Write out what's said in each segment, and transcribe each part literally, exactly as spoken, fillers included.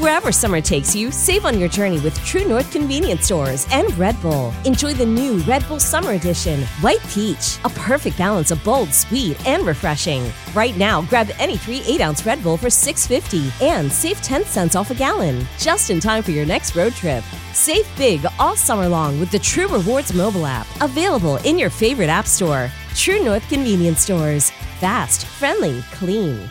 Wherever summer takes you, save on your journey with True North Convenience Stores and Red Bull. Enjoy the new Red Bull Summer Edition, White Peach, a perfect balance of bold, sweet, and refreshing. Right now, grab any three eight-ounce Red Bull for six dollars and fifty cents and save ten cents off a gallon, just in time for your next road trip. Save big all summer long with the True Rewards mobile app, available in your favorite app store. True North Convenience Stores. Fast, friendly, clean.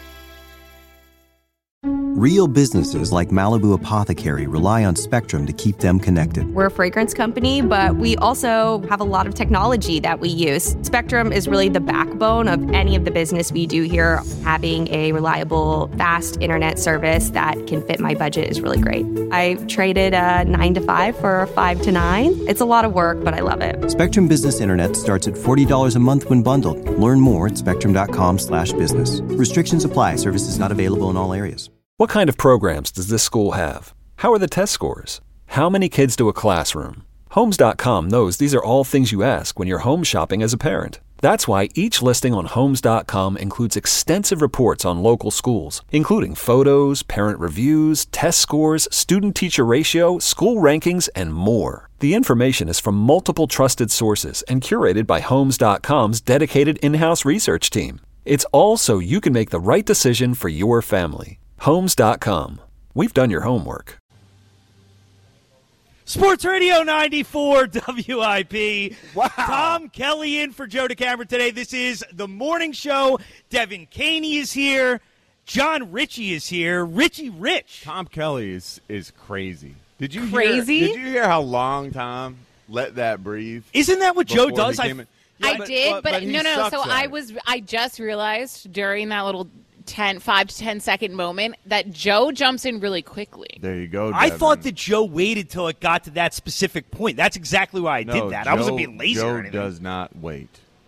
Real businesses like Malibu Apothecary rely on Spectrum to keep them connected. We're a fragrance company, but we also have a lot of technology that we use. Spectrum is really the backbone of any of the business we do here. Having a reliable, fast internet service that can fit my budget is really great. I traded a nine to five for a five to nine. It's a lot of work, but I love it. Spectrum Business Internet starts at forty dollars a month when bundled. Learn more at spectrum.com slash business. Restrictions apply. Services not available in all areas. What kind of programs does this school have? How are the test scores? How many kids do a classroom? Homes dot com knows these are all things you ask when you're home shopping as a parent. That's why each listing on Homes dot com includes extensive reports on local schools, including photos, parent reviews, test scores, student-teacher ratio, school rankings, and more. The information is from multiple trusted sources and curated by Homes dot com's dedicated in-house research team. It's all so you can make the right decision for your family. Homes dot com. We've done your homework. Sports Radio ninety-four W I P. Wow. Tom Kelly in for Joe DeCamera today. This is the morning show. Devin Caney is here. John Ritchie is here. Richie Rich. Tom Kelly is is crazy. Did you Crazy? Hear, did you hear how long Tom let that breathe? Isn't that what Joe before does? he I, came in? I Yeah, but- did, but, but, but he no, no. sucks So at I it. was, I just realized during that little ten, five to ten second moment that Joe jumps in really quickly. There you go. I Devin. thought that Joe waited till it got to that specific point. That's exactly why I no, did that. Joe, I wasn't being lazy Joe or anything. does not wait.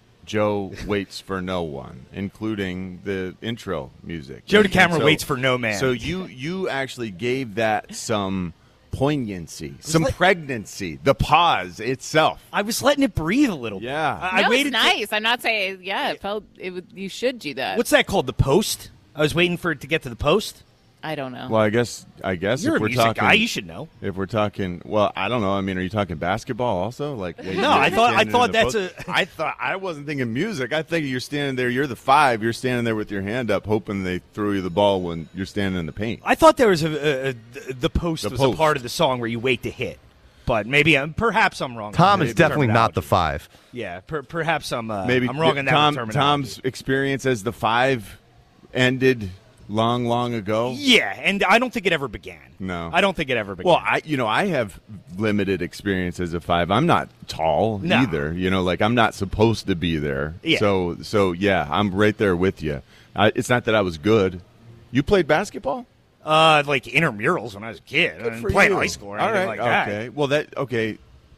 Joe waits for no one, including the intro music. Joe And DeCamera so- waits for no man. So you you actually gave that some poignancy, some let- pregnancy, the pause itself. I was letting it breathe a little. Yeah. I, I no, waited. it's till- nice. I'm not saying, yeah, it felt, it, would- you should do that. What's that called? The post? I was waiting for it to get to the post. I don't know. Well, I guess I guess You're if a we're music talking, guy. You should know. If we're talking, well, I don't know. I mean, are you talking basketball also? Like, No, I thought- I thought that's a. I thought I wasn't thinking music. I think you're standing there. You're the five. You're standing there with your hand up, hoping they throw you the ball when you're standing in the paint. I thought there was a, a, a the post The was post. a part of the song where you wait to hit, but maybe I'm perhaps I'm wrong. Tom on is the definitely not terminology. the five. Yeah, per, perhaps I'm uh, Maybe I'm wrong on that Tom, terminology. Tom's experience as the five ended long, long ago. Yeah, and I don't think it ever began. No, I don't think it ever began. Well, I you know I have limited experience as a five. I'm not tall No. either. You know, like I'm not supposed to be there. Yeah. So so yeah, I'm right there with you. I, it's not that I was good. You played basketball? uh, like intramurals when I was a kid. I Good didn't for play in you. high school or All anything right. like that. Okay. Well, that okay.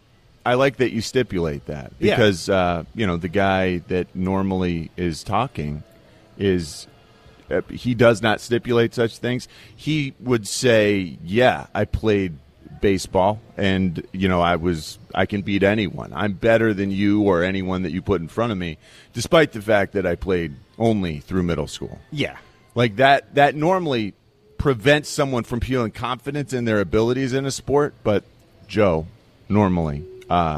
I like that you stipulate that Yeah. because uh, you know the guy that normally is talking is. Uh, he does not stipulate such things. He would say, "Yeah, I played baseball, and you know, I was I can beat anyone. I'm better than you or anyone that you put in front of me, despite the fact that I played only through middle school." Yeah. Like that. That normally prevents someone from feeling confidence in their abilities in a sport, but Joe normally uh,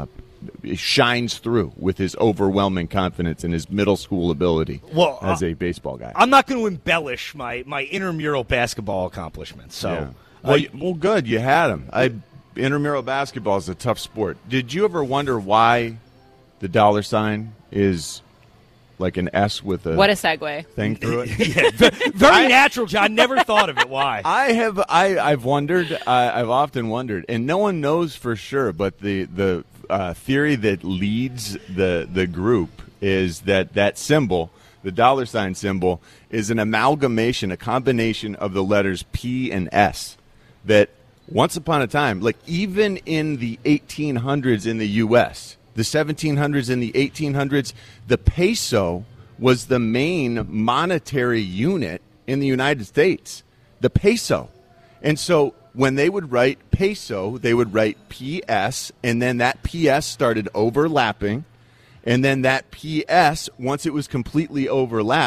shines through with his overwhelming confidence in his middle school ability Well, as uh, a baseball guy. I'm not going to embellish my, my intramural basketball accomplishments. So, Yeah. uh, Well, you- well, good. You had him. I, intramural basketball is a tough sport. Did you ever wonder why the dollar sign is like an S with a What a segue. thing through it? yeah, ve- very natural, John. Never thought of it. Why? I have. I, I've wondered. I, I've often wondered, and no one knows for sure. But the the uh, theory that leads the the group is that that symbol, the dollar sign symbol, is an amalgamation, a combination of the letters P and S. That once upon a time, like even in the eighteen hundreds in the U S, the seventeen hundreds and the eighteen hundreds, the peso was the main monetary unit in the United States. The peso. And so when they would write peso, they would write P S, and then that P S started overlapping. And then that P S, once it was completely overlapped,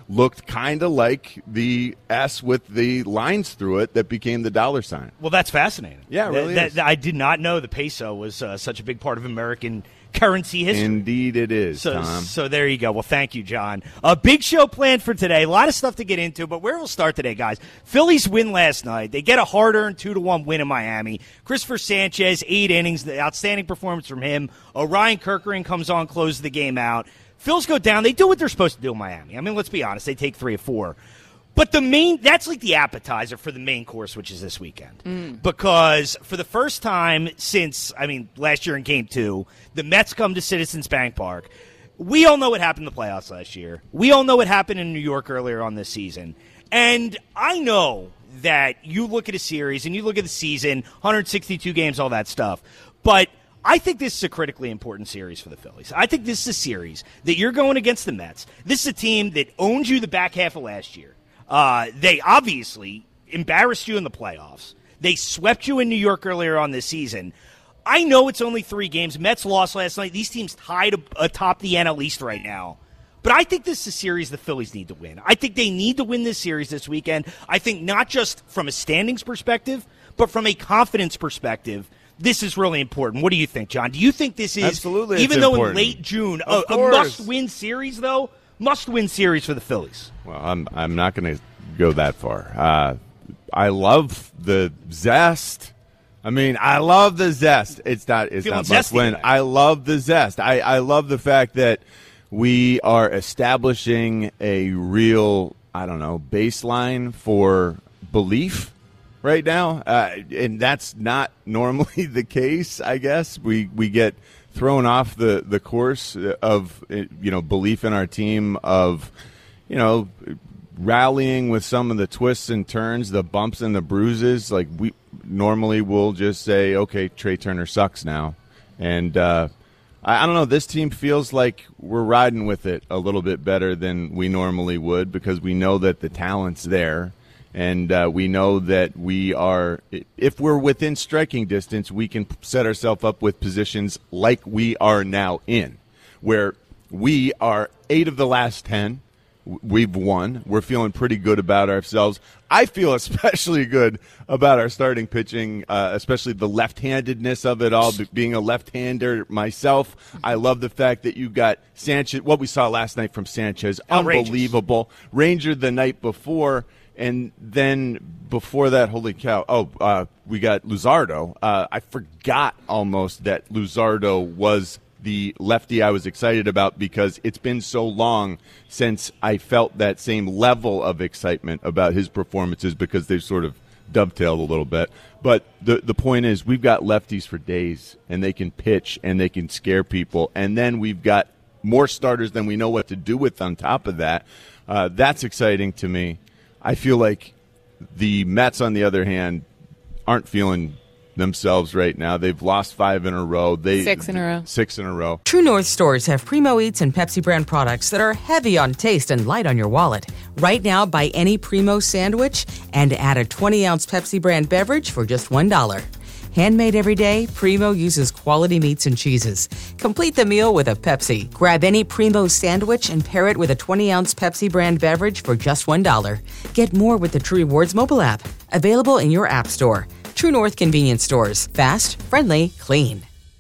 looked kind of like the S with the lines through it that became the dollar sign. Well, that's fascinating. Yeah, it really that, is. That, I did not know the peso was uh, such a big part of American currency history. Indeed it is, so, Tom. So there you go. Well, thank you, John. A big show planned for today. A lot of stuff to get into, but where we'll start today, guys. Phillies win last night. They get a hard-earned two to one win in Miami. Christopher Sanchez, eight innings, the outstanding performance from him. Orion Kerkering comes on, closes the game out. Phils go down. They do what they're supposed to do in Miami. I mean, let's be honest. They take three or four. But the main, that's like the appetizer for the main course, which is this weekend. Mm. Because for the first time since, I mean, last year in game two, the Mets come to Citizens Bank Park. We all know what happened in the playoffs last year. We all know what happened in New York earlier on this season. And I know that you look at a series and you look at the season, one hundred sixty-two games, all that stuff. But I think this is a critically important series for the Phillies. I think this is a series that you're going against the Mets. This is a team that owned you the back half of last year. Uh, they obviously embarrassed you in the playoffs. They swept you in New York earlier on this season. I know it's only three games. Mets lost last night. These teams tied atop the N L East right now. But I think this is a series the Phillies need to win. I think they need to win this series this weekend. I think not just from a standings perspective, but from a confidence perspective, this is really important. What do you think, John? Do you think this is, Absolutely, even it's though important. in late June, a, a must-win series, though? Must-win series for the Phillies. Well, I'm I'm not going to go that far. Uh, I love the zest. I mean, I love the zest. It's not it's Feeling not must win. today. I love the zest. I, I love the fact that we are establishing a real, I don't know, baseline for belief right now, uh, and that's not normally the case. I guess we we get thrown off the, the course of, you know, belief in our team, of, you know, rallying with some of the twists and turns, the bumps and the bruises. Like, we normally will just say, okay, Trey Turner sucks now. And uh, I, I don't know, this team feels like we're riding with it a little bit better than we normally would, because we know that the talent's there. And uh, we know that we are, if we're within striking distance, we can set ourselves up with positions like we are now in, where we are eight of the last ten. We've won. We're feeling pretty good about ourselves. I feel especially good about our starting pitching, uh, especially the left-handedness of it all, being a left-hander myself. I love the fact that you got Sanchez, what we saw last night from Sanchez, Outrageous. Unbelievable. Ranger the night before. And then before that, holy cow, oh, uh, we got Luzardo. Uh, I forgot almost that Luzardo was the lefty I was excited about, because it's been so long since I felt that same level of excitement about his performances, because they've sort of dovetailed a little bit. But the the point is, we've got lefties for days, and they can pitch, and they can scare people. And then we've got more starters than we know what to do with on top of that. Uh, that's exciting to me. I feel like the Mets, on the other hand, aren't feeling themselves right now. They've lost five in a row. They Six in a row. Six in a row. True North stores have Primo Eats and Pepsi brand products that are heavy on taste and light on your wallet. Right now, buy any Primo sandwich and add a twenty-ounce Pepsi brand beverage for just one dollar. Handmade every day, Primo uses quality meats and cheeses. Complete the meal with a Pepsi. Grab any Primo sandwich and pair it with a twenty-ounce Pepsi brand beverage for just one dollar. Get more with the True Rewards mobile app. Available in your app store. True North Convenience Stores. Fast, friendly, clean.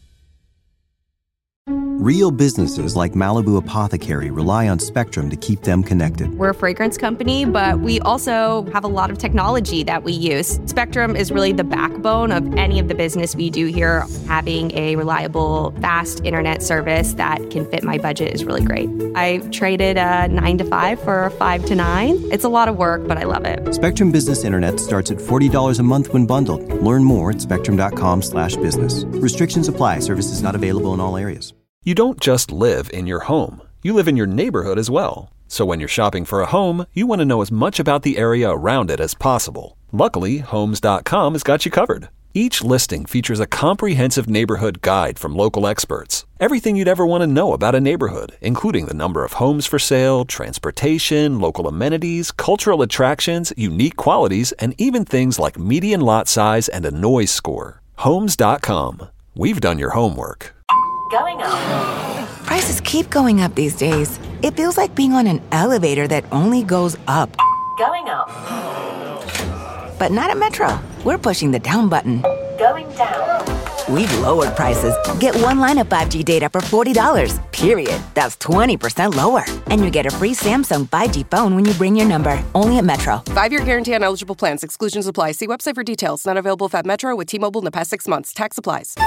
Real businesses like Malibu Apothecary rely on Spectrum to keep them connected. We're a fragrance company, but we also have a lot of technology that we use. Spectrum is really the backbone of any of the business we do here. Having a reliable, fast internet service that can fit my budget is really great. I traded a nine to five for a five to nine. It's a lot of work, but I love it. Spectrum Business Internet starts at forty dollars a month when bundled. Learn more at spectrum.com slash business. Restrictions apply. Services not available in all areas. You don't just live in your home. You live in your neighborhood as well. So when you're shopping for a home, you want to know as much about the area around it as possible. Luckily, Homes dot com has got you covered. Each listing features a comprehensive neighborhood guide from local experts. Everything you'd ever want to know about a neighborhood, including the number of homes for sale, transportation, local amenities, cultural attractions, unique qualities, and even things like median lot size and a noise score. Homes dot com. We've done your homework. Going on. Prices keep going up these days. It feels like being on an elevator that only goes up. Going up. But not at Metro. We're pushing the down button. Going down. We've lowered prices. Get one line of five G data for forty dollars, period. That's twenty percent lower. And you get a free Samsung five G phone when you bring your number. Only at Metro. Five-year guarantee on eligible plans. Exclusions apply. See website for details. Not available at Metro with T-Mobile in the past six months. Tax applies.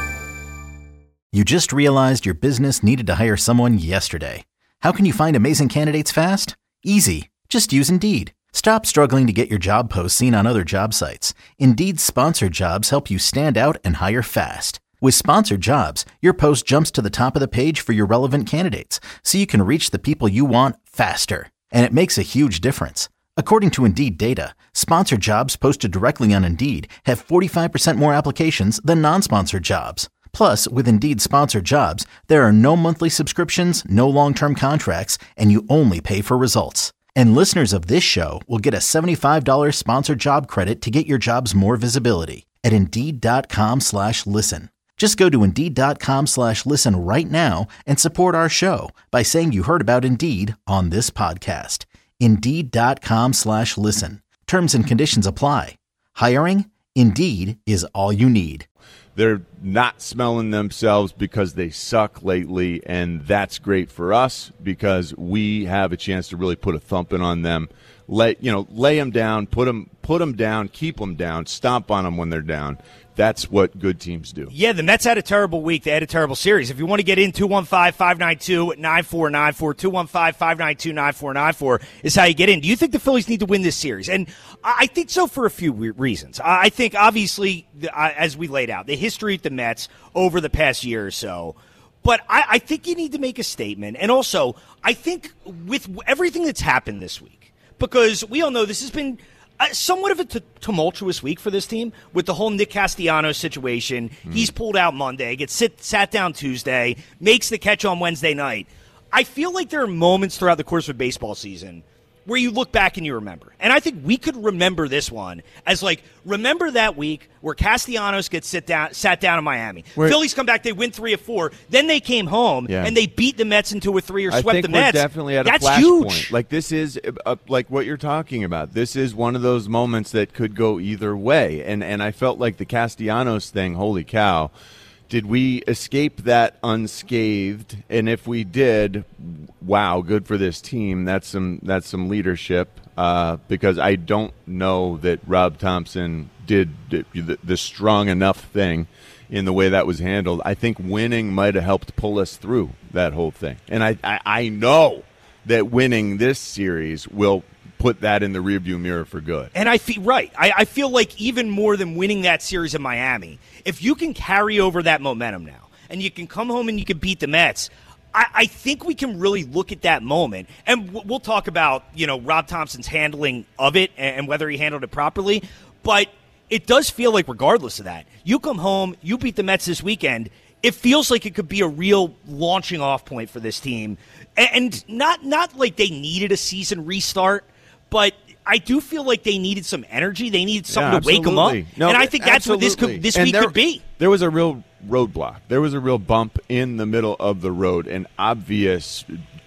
You just realized your business needed to hire someone yesterday. How can you find amazing candidates fast? Easy. Just use Indeed. Stop struggling to get your job posts seen on other job sites. Indeed's sponsored jobs help you stand out and hire fast. With sponsored jobs, your post jumps to the top of the page for your relevant candidates, so you can reach the people you want faster. And it makes a huge difference. According to Indeed data, sponsored jobs posted directly on Indeed have forty-five percent more applications than non-sponsored jobs. Plus, with Indeed sponsored jobs, there are no monthly subscriptions, no long-term contracts, and you only pay for results. And listeners of this show will get a seventy-five dollars sponsored job credit to get your jobs more visibility at Indeed.com slash listen. Just go to Indeed.com slash listen right now and support our show by saying you heard about Indeed on this podcast. Indeed.com slash listen. Terms and conditions apply. Hiring? Indeed is all you need. They're not smelling themselves because they suck lately, and that's great for us because we have a chance to really put a thumping on them. Let you know, lay them down, put them, put them down, keep them down, stomp on them when they're down. That's what good teams do. Yeah, the Mets had a terrible week. They had a terrible series. If you want to get in, two one five, five nine two, nine four nine four, two one five, five nine two, nine four nine four is how you get in. Do you think the Phillies need to win this series? And I think so for a few reasons. I think, obviously, as we laid out, the history of the Mets over the past year or so. But I, I think you need to make a statement. And also, I think with everything that's happened this week, because we all know this has been – Uh, somewhat of a t- tumultuous week for this team with the whole Nick Castellanos situation. Mm. He's pulled out Monday, gets sit, sat down Tuesday, makes the catch on Wednesday night. I feel like there are moments throughout the course of a baseball season where you look back and you remember. And I think we could remember this one as, like, remember that week where Castellanos gets sit down, sat down in Miami. Wait. Phillies come back, they win three or four. Then they came home, yeah. and they beat the Mets into a three or swept I think the Mets. We're definitely at That's a huge. flashpoint. Like, this is, uh, like what you're talking about. This is one of those moments that could go either way. And, and I felt like the Castellanos thing, holy cow. Did we escape that unscathed? And if we did, wow, good for this team. That's some that's some leadership uh, because I don't know that Rob Thompson did the, the strong enough thing in the way that was handled. I think winning might have helped pull us through that whole thing. And I, I, I know that winning this series will put that in the rearview mirror for good. And I feel right. I, I feel like even more than winning that series in Miami, if you can carry over that momentum now and you can come home and you can beat the Mets, I, I think we can really look at that moment. And w- we'll talk about, you know, Rob Thompson's handling of it and, and whether he handled it properly. But it does feel like regardless of that, you come home, you beat the Mets this weekend, it feels like it could be a real launching off point for this team. And, and not not like they needed a season restart, but I do feel like they needed some energy. They needed something yeah, to wake them up. No, and I think that's absolutely. what this could, this and week there, could be. There was a real roadblock. There was a real bump in the middle of the road, an obvious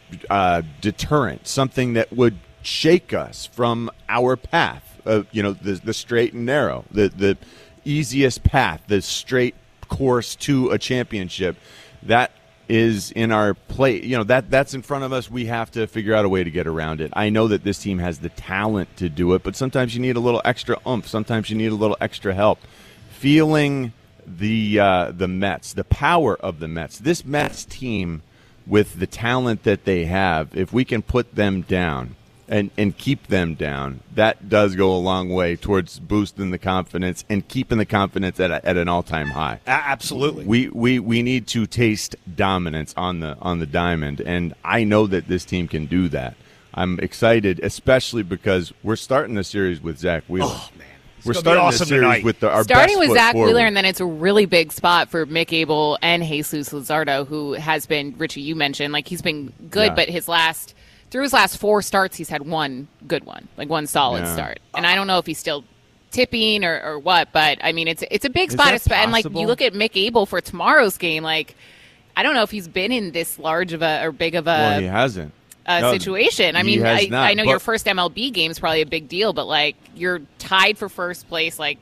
uh, deterrent, something that would shake us from our path, uh, you know, the, the straight and narrow, the, the easiest path, the straight course to a championship. That is in our plate. You know, that that's in front of us. We have to figure out a way to get around it. I know that this team has the talent to do it, but sometimes you need a little extra oomph. Sometimes you need a little extra help. Feeling the uh, the Mets, the power of the Mets. This Mets team, with the talent that they have, if we can put them down and, and keep them down, that does go a long way towards boosting the confidence and keeping the confidence at, a, at an all-time high. Absolutely. We, we we need to taste dominance on the on the diamond, and I know that this team can do that. I'm excited, especially because we're starting the series with Zach Wheeler. Oh, man. It's we're gonna starting be awesome the series tonight. with the, our Starting best with foot Zach forward. Wheeler, and then it's a really big spot for Mick Abel and Jesus Luzardo, who has been, Richie, you mentioned, like he's been good, Yeah. but his last – through his last four starts, he's had one good one, like one solid Yeah. start. And I don't know if he's still tipping or, or what, but, I mean, it's it's a big Is spot. that And, like, possible? you look at Mick Abel for tomorrow's game, like, I don't know if he's been in this large of a or big of a. Well, he hasn't. Uh, No, situation. I he mean, has I, not, I know but- your first M L B game is probably a big deal, but like you're tied for first place. Like,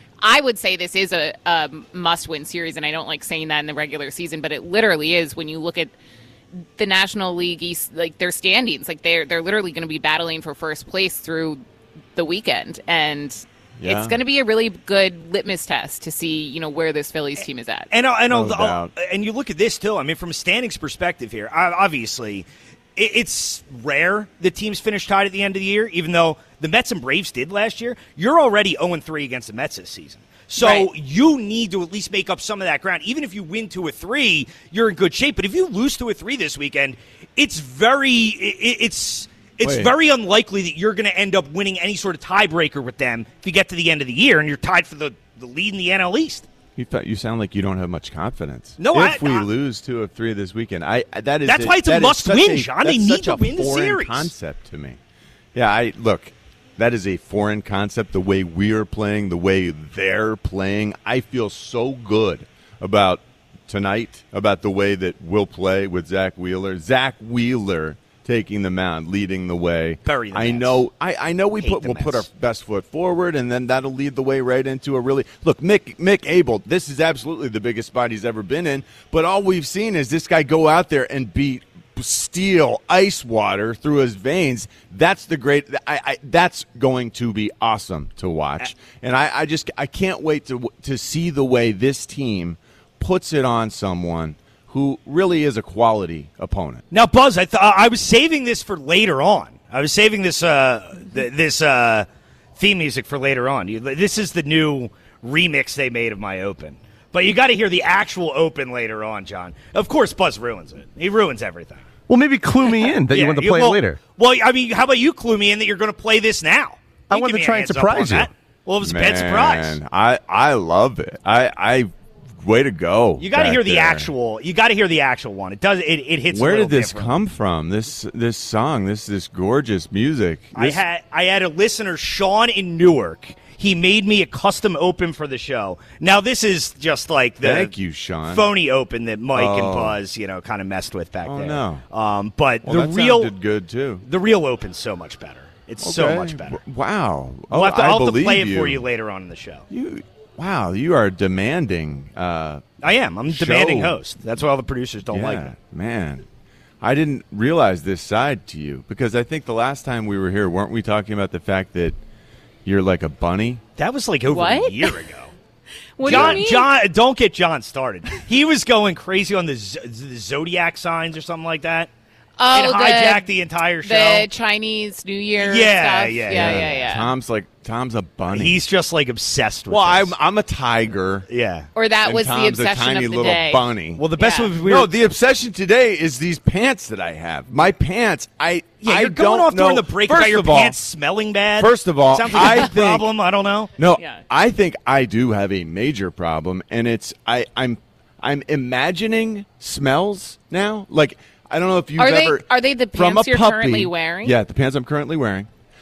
I would say this is a, a must-win series, and I don't like saying that in the regular season, but it literally is when you look at the National League East, like their standings. Like they're they're literally going to be battling for first place through the weekend, and Yeah. it's going to be a really good litmus test to see you know where this Phillies team is at. And I know, No doubt. and you look at this too. I mean, from a standings perspective here, I- obviously, it, it's rare that teams finish tied at the end of the year. Even though the Mets and Braves did last year, you're already zero and three against the Mets this season. So Right. you need to at least make up some of that ground. Even if you win two or three, you're in good shape. But if you lose two or three this weekend, it's very it, it's. It's Wait. very unlikely that you're going to end up winning any sort of tiebreaker with them if you get to the end of the year and you're tied for the, the lead in the N L East. You, thought, you sound like you don't have much confidence. No, if I- we I- lose two of three this weekend, I that is That's a, why it's a that is must-win, such a- Sean. They that's need such to a win the foreign series. concept to me. Yeah, I look. That is a foreign concept. The way we are playing, the way they're playing, I feel so good about tonight, about the way that we'll play with Zach Wheeler. Zach Wheeler taking the mound, leading the way. Bury the I Mets. know. I, I know we Hate put the we'll put our Mets. best foot forward, and then that'll lead the way right into a really look. Mick Mick Abel. This is absolutely the biggest spot he's ever been in. But all we've seen is this guy go out there and beat steel ice water through his veins. That's the great. I, I that's going to be awesome to watch, and I, I just I can't wait to to see the way this team puts it on someone who really is a quality opponent. Now, Buzz, I th- I was saving this for later on. I was saving this uh, th- this uh, theme music for later on. You, this is the new remix they made of my open. But you got to hear the actual open later on, John. Of course, Buzz ruins it. He ruins everything. Well, maybe clue me in that you Yeah, want to play well, it later. Well, I mean, how about you clue me in that you're going to play this now? I You wanted give to me a try and heads up surprise on you. that. Well, it was a bad surprise. Man, I I love it. I I way to go. You got to back hear the there. actual. You got to hear the actual one. It does. It, it hits. Where a little did this different. come from? This this song, this this gorgeous music. I This- had I had a listener, Sean in Newark. He made me a custom open for the show. Now this is just like the Thank you, Sean. phony open that Mike and Oh. Buzz, you know, kind of messed with back Oh, there. no. Um, but Well, the that real sounded good too. the real open's so much better. It's so Okay. much better. W- Wow. I'll Oh, have to, I I'll have to believe play it you. for you later on in the show. You, wow, you are demanding. Uh, I am. I'm a demanding show. host. That's why all the producers don't yeah, like me. man. I didn't realize this side to you because I think the last time we were here, weren't we talking about the fact that you're like a bunny? That was like over What? a year ago. What John, do you mean? John, don't get John started. He was going crazy on the, z- the zodiac signs or something like that. Oh, and the- hijacked the entire show. The Chinese New Year Yeah, stuff. yeah, yeah, yeah. yeah, yeah. Tom's like Tom's a bunny. He's just like obsessed with well, this. I'm I'm a tiger. yeah. Or that and was Tom's the obsession a tiny of the little day. bunny. Well, the best Yeah. was we no, were, the obsession today is these pants that I have. My pants, I yeah, I you're going don't off know. during the break First about your of all, pants smelling bad. First of all, sounds like a I think- problem. I don't know. No, Yeah. I think I do have a major problem, and it's I I'm I'm imagining smells now. Like I don't know if you've Are they- ever are they the from pants a you're puppy- currently wearing? Yeah, the pants I'm currently wearing.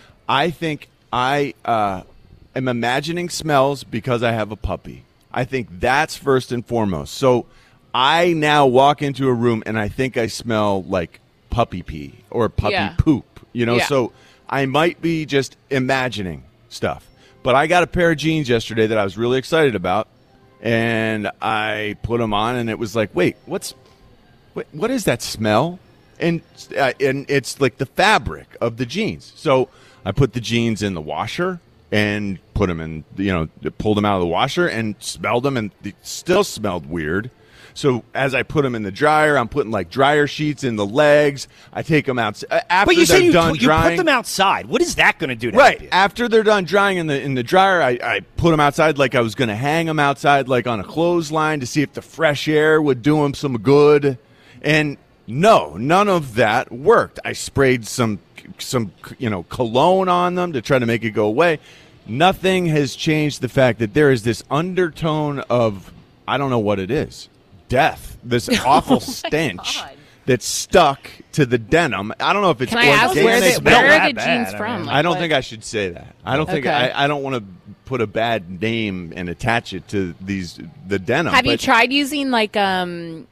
I think I uh, am imagining smells because I have a puppy. I think that's first and foremost. So I now walk into a room and I think I smell like puppy pee or puppy Yeah. poop. You know, Yeah. so I might be just imagining stuff. But I got a pair of jeans yesterday that I was really excited about, and I put them on, and it was like, wait, what's Wait, what is that smell? And uh, and it's like the fabric of the jeans. So I put the jeans in the washer and put them in, you know, pulled them out of the washer and smelled them, and they still smelled weird. So as I put them in the dryer, I'm putting like dryer sheets in the legs. I take them out uh, after But you they're said you, done put- you drying. put them outside. What is that going to do to Right help you? after they're done drying in the in the dryer, I, I put them outside like I was going to hang them outside, like on a clothesline, to see if the fresh air would do them some good. And no, none of that worked. I sprayed some some you know cologne on them to try to make it go away. Nothing has changed the fact that there is this undertone of I don't know what it is, death. This awful stench God. that's stuck to the denim. I don't know if it's Can I ask organic. where, the, It's not where are that the bad, jeans I from? mean. Like, I don't what- think I should say that. I don't think Okay. I, I don't want to put a bad name and attach it to these the denim. Have you but tried using like um,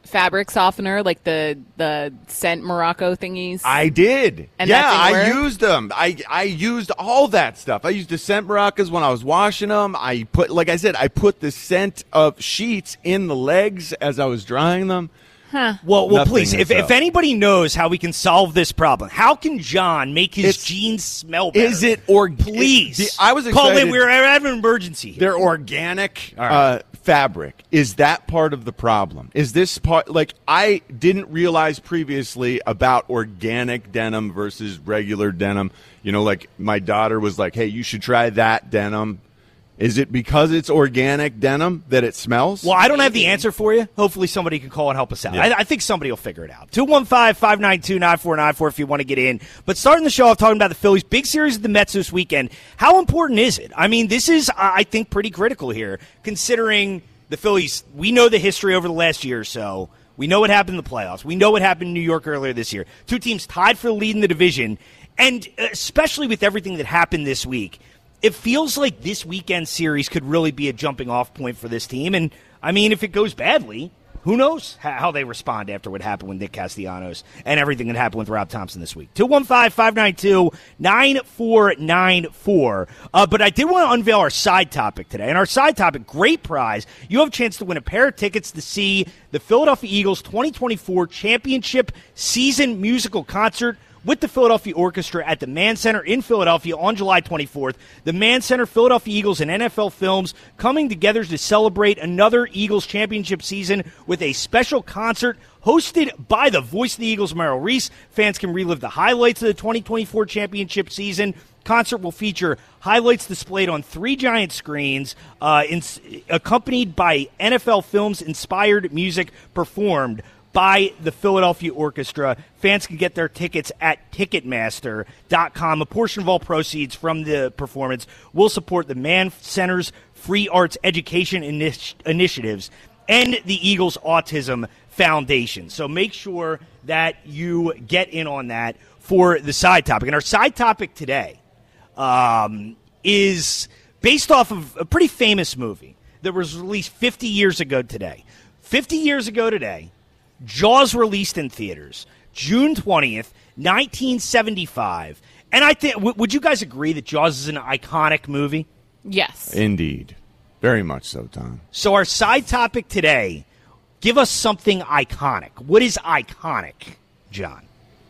fabric softener, like the the scent Morocco thingies? I did. And yeah, that I didn't work? used them. I I used all that stuff. I used the scent maracas when I was washing them. I put, like I said, I put the scent of sheets in the legs as I was drying them. Huh. Well, well, Nothing please, if, is if up. anybody knows how we can solve this problem, how can John make his It's- jeans smell better? Is it or Please, it- the- I was call in. excited. We're having an emergency. They're organic All right. uh, fabric. Is that part of the problem? Is this part, like, I didn't realize previously about organic denim versus regular denim. You know, like my daughter was like, hey, you should try that denim. Is it because it's organic denim that it smells? Well, I don't have the answer for you. Hopefully somebody can call and help us out. Yeah. I, I think somebody will figure it out. two one five, five nine two, nine four nine four if you want to get in. But starting the show off talking about the Phillies, big series of the Mets this weekend. How important is it? I mean, this is, I think, pretty critical here, considering the Phillies, we know the history over the last year or so. We know what happened in the playoffs. We know what happened in New York earlier this year. Two teams tied for the lead in the division. And especially with everything that happened this week, it feels like this weekend series could really be a jumping-off point for this team. And, I mean, if it goes badly, who knows how they respond after what happened with Nick Castellanos and everything that happened with Rob Thompson this week. two one five, five nine two, nine four nine four. Uh, but I did want to unveil our side topic today. And our side topic, great prize. You have a chance to win a pair of tickets to see the Philadelphia Eagles twenty twenty-four Championship Season Musical Concert with the Philadelphia Orchestra at the Mann Center in Philadelphia on July twenty-fourth. The Mann Center, Philadelphia Eagles, and N F L Films coming together to celebrate another Eagles championship season with a special concert hosted by the voice of the Eagles, Merrill Reese. Fans can relive the highlights of the twenty twenty-four championship season. Concert will feature highlights displayed on three giant screens, uh, in, accompanied by N F L Films-inspired music performed by the Philadelphia Orchestra. Fans can get their tickets at Ticketmaster dot com. A portion of all proceeds from the performance will support the Mann Center's free arts education initi- initiatives and the Eagles Autism Foundation. So make sure that you get in on that for the side topic. And our side topic today um, is based off of a pretty famous movie that was released fifty years ago today. fifty years ago today, Jaws released in theaters June twentieth, nineteen seventy-five. And I think, w- would you guys agree that Jaws is an iconic movie? Yes. Indeed. Very much so, Tom. So our side topic today, give us something iconic. What is iconic, John?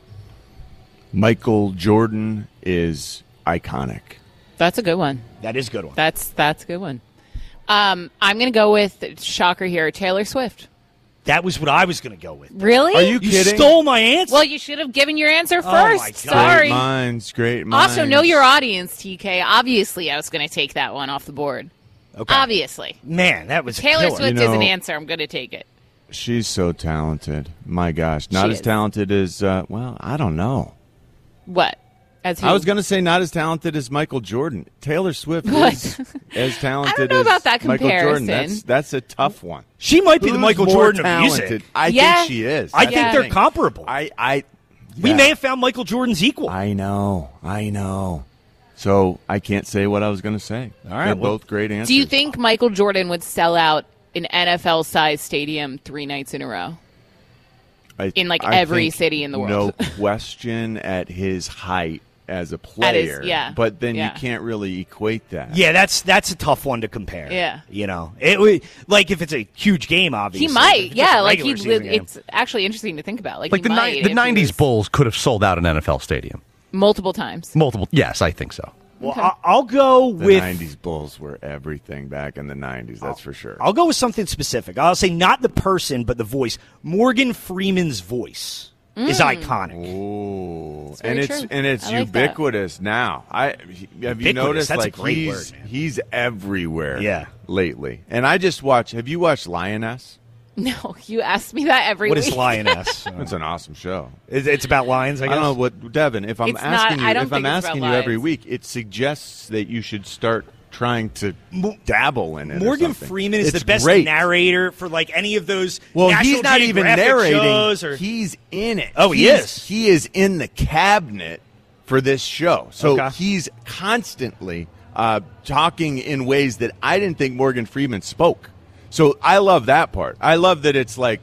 Michael Jordan is iconic. That's a good one. That is a good one. That's that's a good one. Um, I'm going to go with, shocker here, Taylor Swift. That was what I was going to go with. Really? Are you You kidding? stole my answer. Well, you should have given your answer Oh, first. my God. Sorry. Great minds, great minds. Also, know your audience, T K. Obviously, I was going to take that one off the board. Okay. Obviously. Man, that was a Taylor killer. Swift You is an know- answer. I'm going to take it. She's so talented. My gosh. Not She as is. talented as, uh, well, I don't know. What? As who? I was going to say not as talented as Michael Jordan. Taylor Swift What? is as talented I don't know as about that Michael Jordan. comparison. That's, that's a tough one. She might be the Who's Michael more Jordan of talented? music. I Yeah. think she is. I That's think the they're thing. comparable. I, I, We yeah. may have found Michael Jordan's equal. I know. I know. So I can't say what I was going to say. All right, They're well- both great answers. Do you think Michael Jordan would sell out an N F L-sized stadium three nights in a row? I- in, like, I every think city in the world? No question at his height as a At player. his- yeah. But then Yeah. you can't really equate that. Yeah, that's that's a tough one to compare. Yeah. you know, it would- like if it's a huge game, obviously. He If might, it's yeah. a Like regular he, season game. it's actually interesting to think about. Like, Like he the might ni- if the he nineties was- Bulls could have sold out an N F L stadium multiple times. multiple. Yes, I think so. Well, I- I'll go The with nineties Bulls were everything back in the nineties, that's for sure. I'll go with something specific. I'll say not the person, but the voice. Morgan Freeman's voice is iconic. Ooh. very And it's true. and it's I like that. ubiquitous now. I have you Ubiquitous, noticed that's a like great he's word, man. he's everywhere Yeah. lately. And I just watch have you watched Lioness? No, you ask me that every What week. is Lioness? It's an awesome show. It's, it's about lions, I I guess. don't know what Devin, if I'm It's not- asking I you don't if I'm think it's about asking you every lions. week, it suggests that you should start trying to dabble in it. or Morgan something. Freeman is It's the best great. narrator for like any of those. Well, National he's not even Geographic narrating. shows or- He's in it. Oh, he He's- is? He is in the cabinet for this show. So Okay. he's constantly uh, talking in ways that I didn't think Morgan Freeman spoke. So I love that part. I love that it's like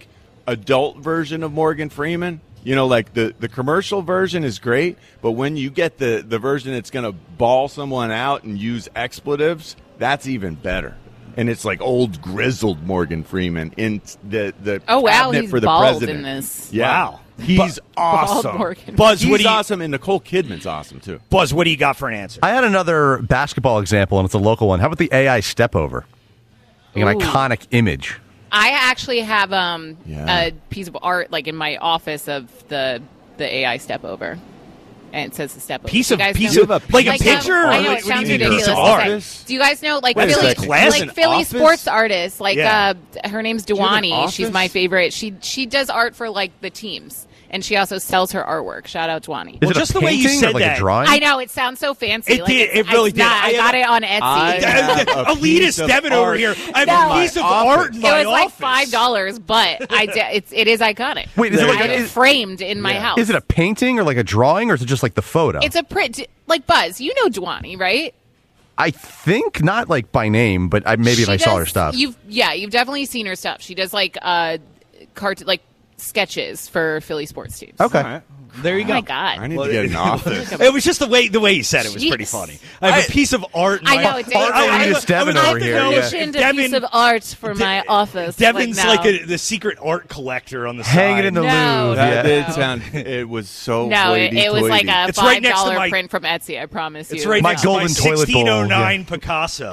adult version of Morgan Freeman. You know, like the, the commercial version is great, but when you get the, the version that's going to ball someone out and use expletives, that's even better. And it's like old grizzled Morgan Freeman in the the oh wow cabinet he's for the bald president. in this. Yeah. Wow, he's Bu- awesome. Buzz, he's what do you, awesome, and Nicole Kidman's awesome too. Buzz, what do you got for an answer? I had another basketball example, and it's a local one. How about the A I step over? Like an Ooh. iconic image. I actually have um, Yeah. a piece of art like in my office of the the A I step over, and it says the step over. Piece Do of you guys piece know- of like a Like, picture. um, I or know like, it what sounds do you mean, ridiculous. piece of to art? say. Do you guys know like Wait a Philly, second. Class in like Philly office? sports artists? Like Yeah. uh, her name's you have an Dewani. She's office? my favorite. She she does art for like the teams, and she also sells her artwork. Shout out Dewani. Is Well, it a just the way you painting said or like that. a drawing? I know it sounds so fancy. It like, did. it's- It really it's did. not. I I, got it on Etsy. I have a Elitist piece of Devin over art here. I have No. a piece of in my art in It my was like office. five dollars, but I d- it's it is iconic. Wait, is it I like have a- it is- framed in my Yeah. house. Is it a painting or like a drawing, or is it just like the photo? It's a print. Like Buzz, you know Dewani, right? I think not like by name, but I, maybe if She I saw does- her stuff. You've yeah, you've definitely seen her stuff. She does like uh, cart like sketches for Philly sports teams. Okay. All right. There you Oh go. my god! I need to get an office. It was just the way the way you said it was pretty Jeez. funny. I have a I- piece of art. In I my know, it's- art- I- Elitist Devin I'm over a- here, no, yeah. Commissioned a Devin- piece of art for my office. Devin's like, like, no. a, the secret art collector on the Hang side. it in the No, Louvre. That yeah. did sound. It was so. No, it, it was like a It's right five next to dollar my- print from Etsy. I promise you. It's right My next golden to my toilet bowl, sixteen oh nine Picasso.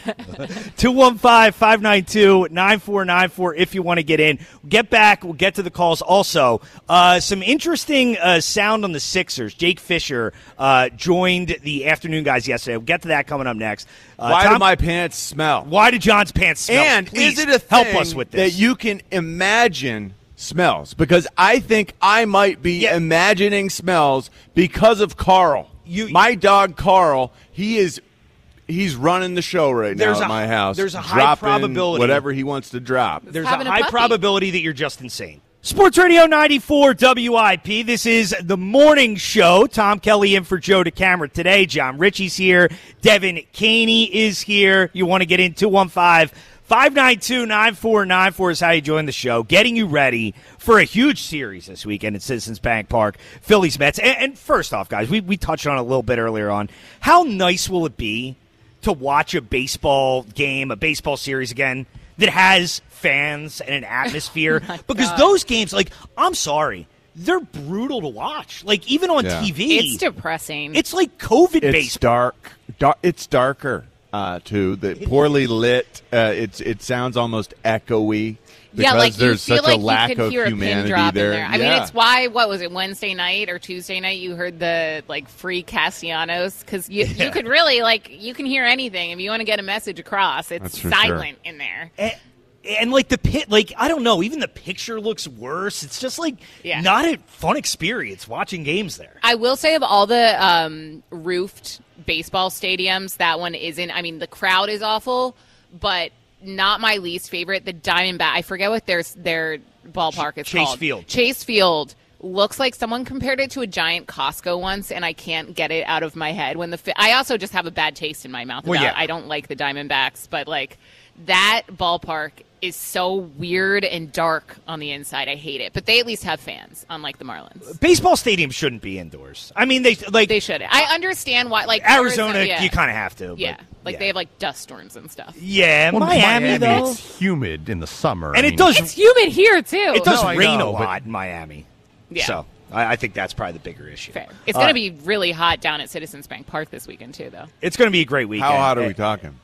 two one five, five nine two, nine four nine four if you want to get in. Get back. We'll get to the calls. Also, uh, some interesting uh, sound on the Sixers. Jake Fisher uh, joined the afternoon guys yesterday. We'll get to that coming up next. Uh, Why Tom- do my pants smell? Why do John's pants smell? And Please is it a thing help us with this? that you can imagine smells? Because I think I might be Yeah. imagining smells because of Carl. You- my dog Carl, he is he's running the show right There's now a- at my house. there's a high dropping probability- whatever he wants to drop. There's having a a high puppy. probability that you're just insane. Sports Radio ninety-four W I P. This is the morning show. Tom Kelly in for Joe DeCamera today. John Ritchie's here. Devin Caney is here. You want to get in two one five, five nine two, nine four nine four is how you join the show. Getting you ready for a huge series this weekend at Citizens Bank Park. Phillies Mets. And, and first off, guys, we, we touched on it a little bit earlier on. How nice will it be to watch a baseball game, a baseball series again that has fans and an atmosphere? Oh because God. those games, like, I'm sorry, they're brutal to watch. Like, even on Yeah. T V, It's depressing. it's like COVID It's baseball. dark. Dar- it's darker uh, too. The poorly lit. Uh, it's it sounds almost echoey. Because yeah, like there's you feel such like a lack you could of hear a humanity pin drop there. in there. I Yeah. mean, it's why what was it Wednesday night or Tuesday night you heard the like free Castellanos because you Yeah. you could really like you can hear anything if you want to get a message across. It's That's for silent in there. And, and, like, the pit, like, I don't know, even the picture looks worse. It's just, like, Yeah. not a fun experience watching games there. I will say of all the um, roofed baseball stadiums, that one isn't. I mean, the crowd is awful, but not my least favorite. The Diamondback. I forget what their their ballpark is Chase called. Field. Chase Field looks like someone compared it to a giant Costco once, and I can't get it out of my head. When the fi- I also just have a bad taste in my mouth. Well, about, yeah. I don't like the Diamondbacks, but like that ballpark is so weird and dark on the inside. I hate it, but they at least have fans, unlike the Marlins. Baseball stadiums shouldn't be indoors. I mean, they, like, They should. I understand why. Like Arizona, yeah. you kind of have to. but, Yeah, like yeah. they have like dust storms and stuff. Yeah, Well, Miami, though. it's humid in the summer. And I it mean, does It's humid here too. It does No, I rain know, a but- lot in Miami. Yeah. So I, I think that's probably the bigger issue. Fair. It's Uh, going to be really hot down at Citizens Bank Park this weekend too, though. It's going to be a great weekend. How hot are Uh, we talking?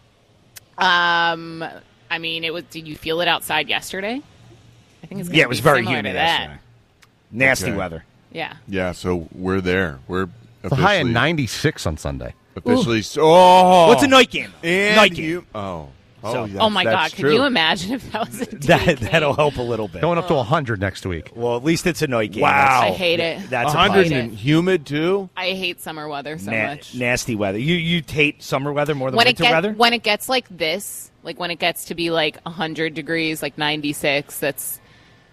Um, I mean, it was. Did you feel it outside yesterday? I think it's. Gonna Yeah, it was be very similar humid to that. yesterday. Nasty Okay. weather. Yeah. Yeah, so we're there. We're it's a high of officially- ninety-six on Sunday. Officially, so, oh, What's a night game? And Night game. you, oh, oh, So- that's, Oh my that's God! true. Can you imagine if that was a day That, game? that'll help a little bit. Going up to one hundred next week. Well, at least it's a night game. Wow. I hate it. That's a one hundred positive. and humid too. I hate summer weather so Na- much. nasty weather. You you hate summer weather more than when it winter gets weather? when it gets like this, like when it gets to be like one hundred degrees, like ninety-six, that's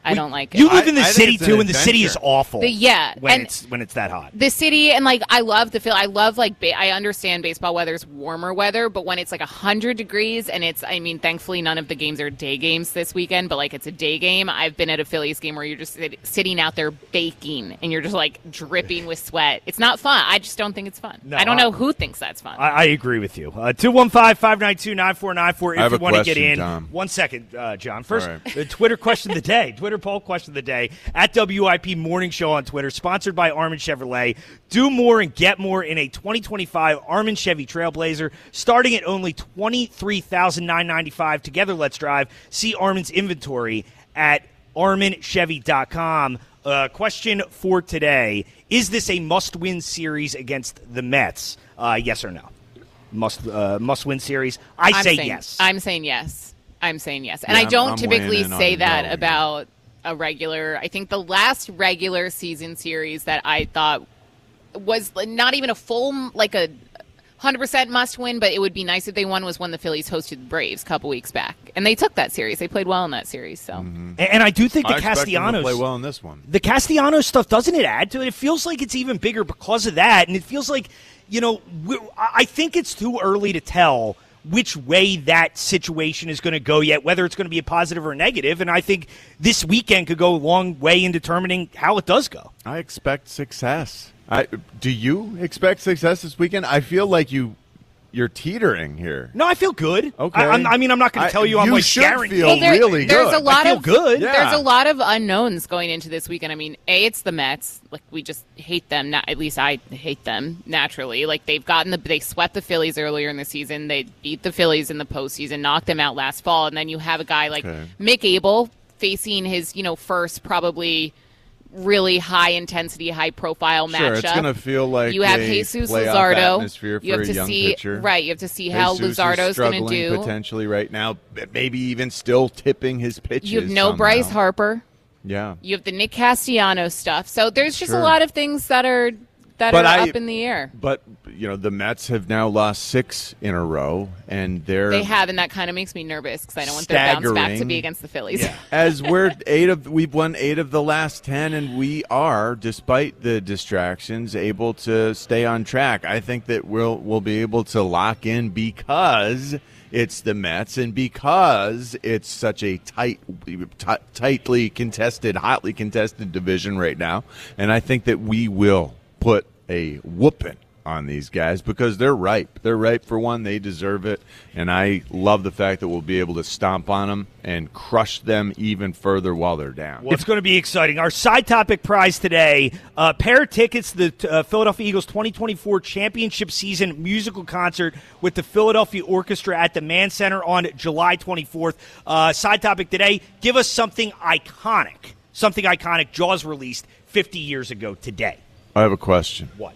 I don't like it. You live in the I- I think city it's an too, and the city is adventure. awful. The- yeah, when and- it's when it's that hot. The city, and like I love the feel. I love like ba- I understand baseball weather's warmer weather, but when it's like a hundred degrees and it's, I mean, thankfully none of the games are day games this weekend, but like it's a day game. I've been at a Phillies game where you're just sit- sitting out there baking and you're just like dripping with sweat. It's not fun. I just don't think it's fun. No, I don't I- know who thinks that's fun. I, I agree with you. Uh, two one five, five nine two, nine four nine four if I have you a want to get question, in. Tom. One second, uh, John. First, All right. the Twitter question of the day. Twitter poll question of the day. At W I P Morning Show on Twitter, sponsored by Armin Chevrolet. Do more and get more in a twenty twenty-five Armin Chevy Trailblazer, starting at only twenty-three thousand nine hundred ninety-five dollars. Together, let's drive. See Armin's inventory at armin chevy dot com. Uh, question for today. Is this a must-win series against the Mets? Uh, yes or no? Must uh, must-win series? I I'm say saying, yes. I'm saying yes. I'm saying yes. And Yeah, I I'm- don't I'm typically weighing in say on that no here. about a regular. I think the last regular season series that I thought was not even a full, like a one hundred percent must win, but it would be nice if they won, was when the Phillies hosted the Braves a couple weeks back. And they took that series. They played well in that series. So and, and I do think the I expect them to Castellanos play well in this one. The Castellanos stuff, doesn't it add to it? It feels like it's even bigger because of that, and it feels like, you know, we, I think it's too early to tell which way that situation is going to go yet, whether it's going to be a positive or a negative, and I think this weekend could go a long way in determining how it does go. I expect success. I, do you expect success this weekend? I feel like you, you're teetering here. No, I feel good. Okay. I, I'm, I mean, I'm not going I- to tell you I'm you like should guaranteed. feel Well, there- really there's good. a lot I feel of good. Yeah. There's a lot of unknowns going into this weekend. I mean, A, it's the Mets. Like, we just hate them. Not, at least I hate them naturally. Like, they've gotten the they swept the Phillies earlier in the season. They beat the Phillies in the postseason, knocked them out last fall, and then you have a guy like Okay. Mick Abel facing his, you know, first probably really high intensity, high profile Sure, matchup. it's going to feel like you have a Jesus playoff Luzardo. atmosphere You have for to a young see pitcher. right. You have to see how Jesus is Luzardo's going to struggling do. potentially right now, maybe even still tipping his pitches. You have no somehow. Bryce Harper. Yeah. You have the Nick Castellanos stuff. So there's just Sure. a lot of things that are that But are I- up in the air. But, you know, the Mets have now lost six in a row, and they're They have, and that kind of makes me nervous because I don't want their bounce back to Staggering. be against the Phillies. as we're eight of we've won eight of the last ten, and we are, despite the distractions, able to stay on track. I think that we'll we'll be able to lock in because it's the Mets and because it's such a tight, t- tightly contested, hotly contested division right now. And I think that we will put a whooping on these guys because they're ripe. They're ripe for one. They deserve it. And I love the fact that we'll be able to stomp on them and crush them even further while they're down. Well, it's going to be exciting. Our side topic prize today, uh, pair of tickets to the uh, Philadelphia Eagles twenty twenty-four championship season musical concert with the Philadelphia Orchestra at the Mann Center on July twenty-fourth. Uh, side topic today, give us something iconic, something iconic Jaws released fifty years ago today. I have a question. What?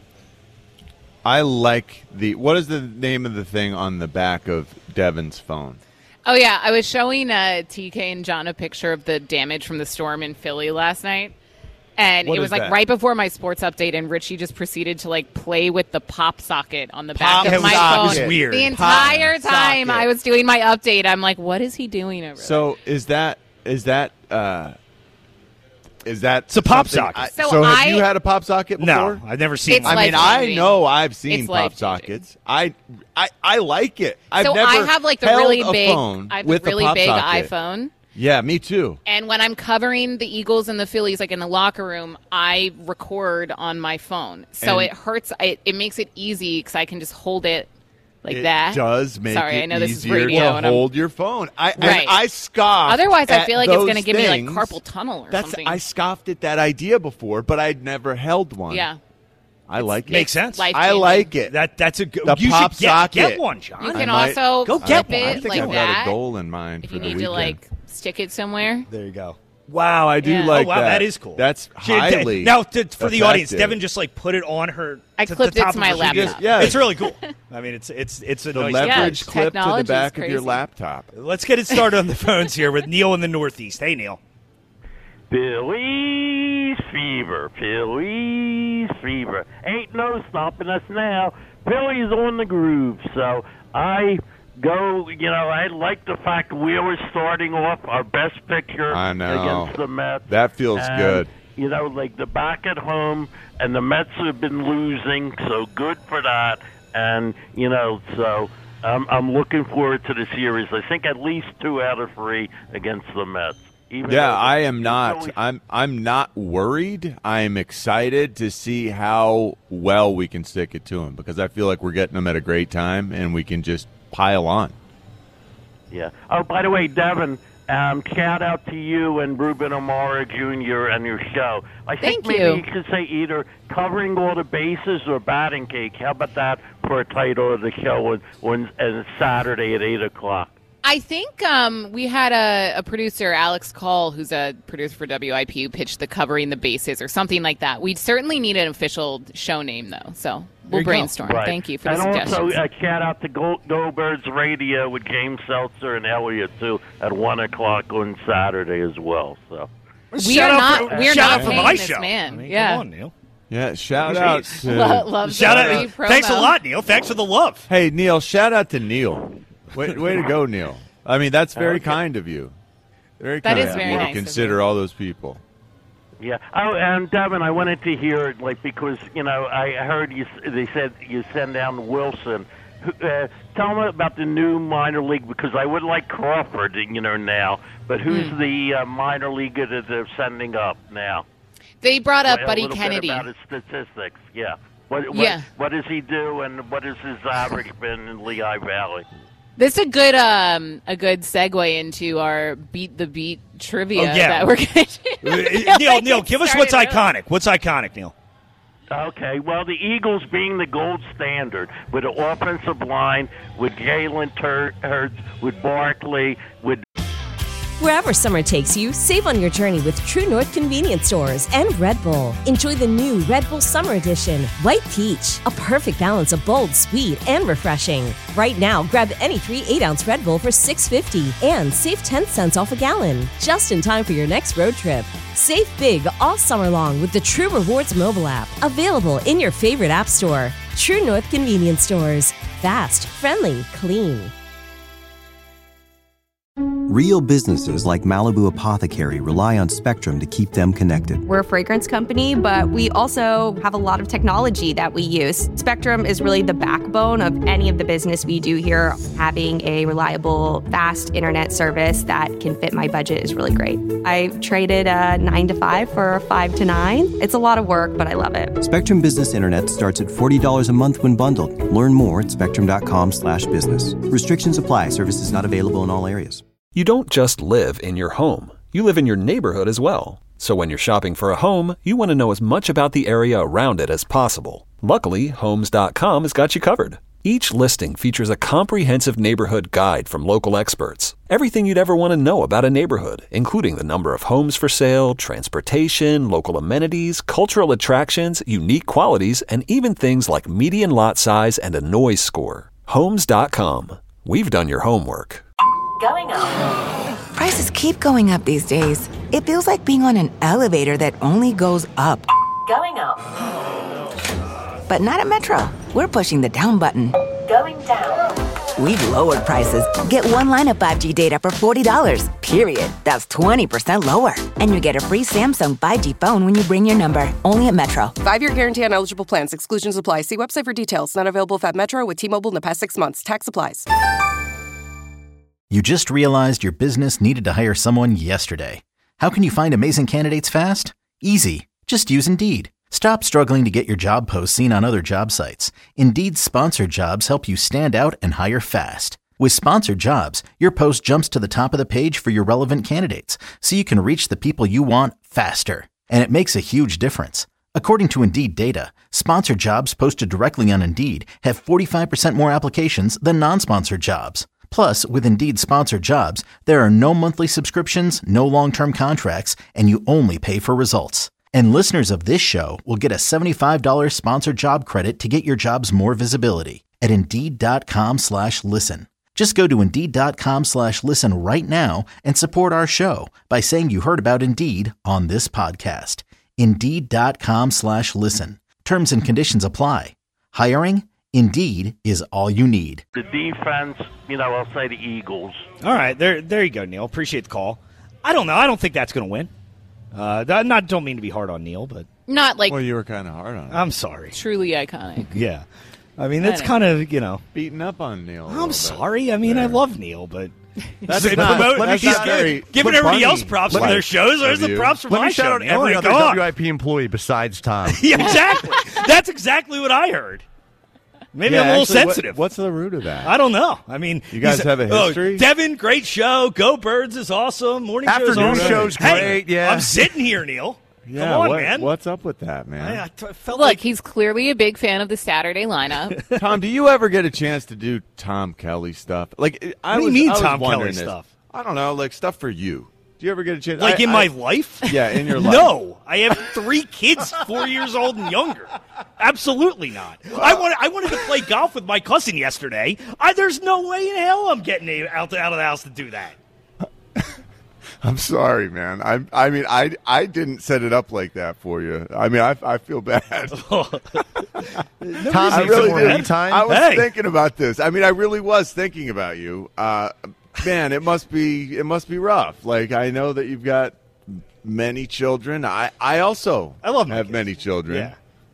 I like the – what is the name of the thing on the back of Devin's phone? Oh, yeah. I was showing uh, T K and John a picture of the damage from the storm in Philly last night. And What it was is like that? right before my sports update, and Richie just proceeded to like play with the pop socket on the Pop back of my socket. phone. It was weird. The Pop entire time socket. I was doing my update, I'm like, what is he doing over there? So is that – is that uh, – is that It's a pop something- socket. I- So so have I- you had a pop socket before? No, I've never seen It's one. I mean, I life-changing. know I've seen It's pop life-changing. sockets. I, I I like it. I've so never I have like the held really a big, phone I have with a really pop big socket. iPhone. Yeah, me too. And when I'm covering the Eagles and the Phillies, like in the locker room, I record on my phone. So And- it hurts. It, it makes it easy because I can just hold it like it that. does make Sorry, it I know this is easier radio to and I'm- hold your phone. I and Right. I scoffed. Otherwise, I at feel like it's those going to give me like things. carpal tunnel or That's something. I scoffed at that idea before, but I'd never held one. yeah. I like it. Makes sense. Life I like it. That that's a good. The you pop should get, socket. get one, John. You I can might- also Go flip get one. it I think like I've that. got a goal in mind if for you the need weekend. to like stick it somewhere. There you go. Wow, I do Yeah. like oh wow, that. that is cool. That's She- highly now to, for the audience. effective. Devin just like put it on her. I to clipped the it top to of my her- laptop. She just- Yeah. it's really cool. I mean, it's it's it's a the nice. leverage Yeah, clip to the technology's back of your crazy. laptop. Let's get it started on the phones here with Neil in the Northeast. Hey, Neil. Phillies fever, Phillies fever. Ain't no stopping us now. Phillies on the groove. So I go, you know, I like the fact Wheeler's starting off our best pitcher I know. against the Mets. That feels and, good. You know, like the back at home, and the Mets have been losing, so good for that. And, you know, so um, I'm looking forward to the series. I think at least two out of three against the Mets. Even Yeah, though I am it's not. always- I'm I'm not worried. I'm excited to see how well we can stick it to him because I feel like we're getting them at a great time and we can just pile on. Yeah. Oh, by the way, Devin, um, shout out to you and Ruben Amara Junior and your show. I think Thank maybe you. you should say either covering all the bases or batting cake. How about that for a title of the show on, on, on Saturday at eight o'clock? I think um, we had a, a producer, Alex Call, who's a producer for W I P, who pitched the Covering the Bases or something like that. We certainly need an official show name, though, so we'll brainstorm. Right. Thank you for the and suggestions. also, uh, shout out to Go, Go Birds Radio with James Seltzer and Elliot, too, at one o'clock on Saturday as well. So we Shout are out not, for- we are shout not out for paying my this show. man. I mean, yeah. come on, Neil. Yeah, shout out to Lo- love Shout the out. free Thanks a promo. lot, Neil. Thanks for the love. Hey, Neil, shout out to Neil. Way, way to go, Neil. I mean, that's very Okay. kind of you. Very That kind is of very you nice to of consider you. all those people. Yeah. Oh, and Devin, I wanted to hear, like, because, you know, I heard you. They said you send down Wilson. Who- Uh, tell me about the new minor league, because I would like Crawford, you know, now. But who's Hmm. the uh, minor leaguer that they're sending up now? They brought up Well, Buddy a little Kennedy. Bit about his statistics, yeah. What, what, Yeah. what does he do, and what has his average been in Lehigh Valley? This is a good um a good segue into our beat the beat trivia Oh, yeah. that we're going to Uh, Neil, Neil, give us what's iconic. What's iconic, Neil? Okay, well, the Eagles being the gold standard with an offensive line, with Jalen Tur- Hurts, with Barkley, with Wherever summer takes you, save on your journey with True North Convenience Stores and Red Bull. Enjoy the new Red Bull Summer Edition, White Peach, a perfect balance of bold, sweet, and refreshing. Right now, grab any three eight-ounce Red Bull for six fifty and save ten cents off a gallon, just in time for your next road trip. Save big all summer long with the True Rewards mobile app, available in your favorite app store. True North Convenience Stores. Fast, friendly, clean. Real businesses like Malibu Apothecary rely on Spectrum to keep them connected. We're a fragrance company, but we also have a lot of technology that we use. Spectrum is really the backbone of any of the business we do here. Having a reliable, fast internet service that can fit my budget is really great. I traded a nine to five for a five to nine. It's a lot of work, but I love it. Spectrum Business Internet starts at forty dollars a month when bundled. Learn more at spectrum.com slash business. Restrictions apply. Services not available in all areas. You don't just live in your home. You live in your neighborhood as well. So when you're shopping for a home, you want to know as much about the area around it as possible. Luckily, Homes dot com has got you covered. Each listing features a comprehensive neighborhood guide from local experts. Everything you'd ever want to know about a neighborhood, including the number of homes for sale, transportation, local amenities, cultural attractions, unique qualities, and even things like median lot size and a noise score. Homes dot com. We've done your homework. Going up. Prices keep going up these days. It feels like being on an elevator that only goes up. Going up. But not at Metro. We're pushing the down button. Going down. We've lowered prices. Get one line of five G data for forty dollars, period. That's twenty percent lower. And you get a free Samsung five G phone when you bring your number. Only at Metro. Five-year guarantee on eligible plans. Exclusions apply. See website for details. Not available if at Metro with T-Mobile in the past six months. Tax applies. You just realized your business needed to hire someone yesterday. How can you find amazing candidates fast? Easy. Just use Indeed. Stop struggling to get your job posts seen on other job sites. Indeed's sponsored jobs help you stand out and hire fast. With sponsored jobs, your post jumps to the top of the page for your relevant candidates, so you can reach the people you want faster. And it makes a huge difference. According to Indeed data, sponsored jobs posted directly on Indeed have forty-five percent more applications than non-sponsored jobs. Plus, with Indeed sponsored jobs, there are no monthly subscriptions, no long-term contracts, and you only pay for results. And listeners of this show will get a seventy-five dollars sponsored job credit to get your jobs more visibility at Indeed.com slash listen. Just go to Indeed.com slash listen right now and support our show by saying you heard about Indeed on this podcast. Indeed.com slash listen. Terms and conditions apply. Hiring? Indeed is all you need. The defense, you know, I'll say the Eagles. All right, there there you go, Neil. Appreciate the call. I don't know. I don't think that's going to win. Uh, I not don't mean to be hard on Neil, but not like. Well, you were kind of hard on him. I'm sorry. Truly iconic. Yeah, I mean that's kind of you know beating up on Neil. I'm sorry. I mean there. I love Neil, but that's he's not, promote, that's he's not very, giving everybody else props for their shows. There's the props for Let my me shout show. out Neil. every Like, other go on. W I P employee besides Tom. Yeah, exactly. That's exactly what I heard. Maybe yeah, I'm a little actually, sensitive. What, what's the root of that? I don't know. I mean, you guys have a history? Oh, Devin, great show. Go Birds is awesome. Morning show's Afternoon awesome. show's Hey, great, yeah. I'm sitting here, Neil. Yeah, Come on, what, man. What's up with that, man? I, I t- felt Look, like he's clearly a big fan of the Saturday lineup. Tom, do you ever get a chance to do Tom Kelly stuff? Like, I What do you was, mean I was Tom wondering Kelly this. stuff? I don't know, like stuff for you. Do you ever get a chance? Like I, in I, my life? Yeah, in your life. No, I have three kids, four years old and younger. Absolutely not. I wanted, I wanted to play golf with my cousin yesterday. I, there's no way in hell I'm getting out, out of the house to do that. I'm sorry, man. I I mean, I I didn't set it up like that for you. I mean, I I feel bad. Tom I needs really some more did. me time. I was Hey. thinking about this. I mean, I really was thinking about you. Uh, man, it must be it must be rough. Like, I know that you've got many children. I I also I love my have kids. many children. Yeah.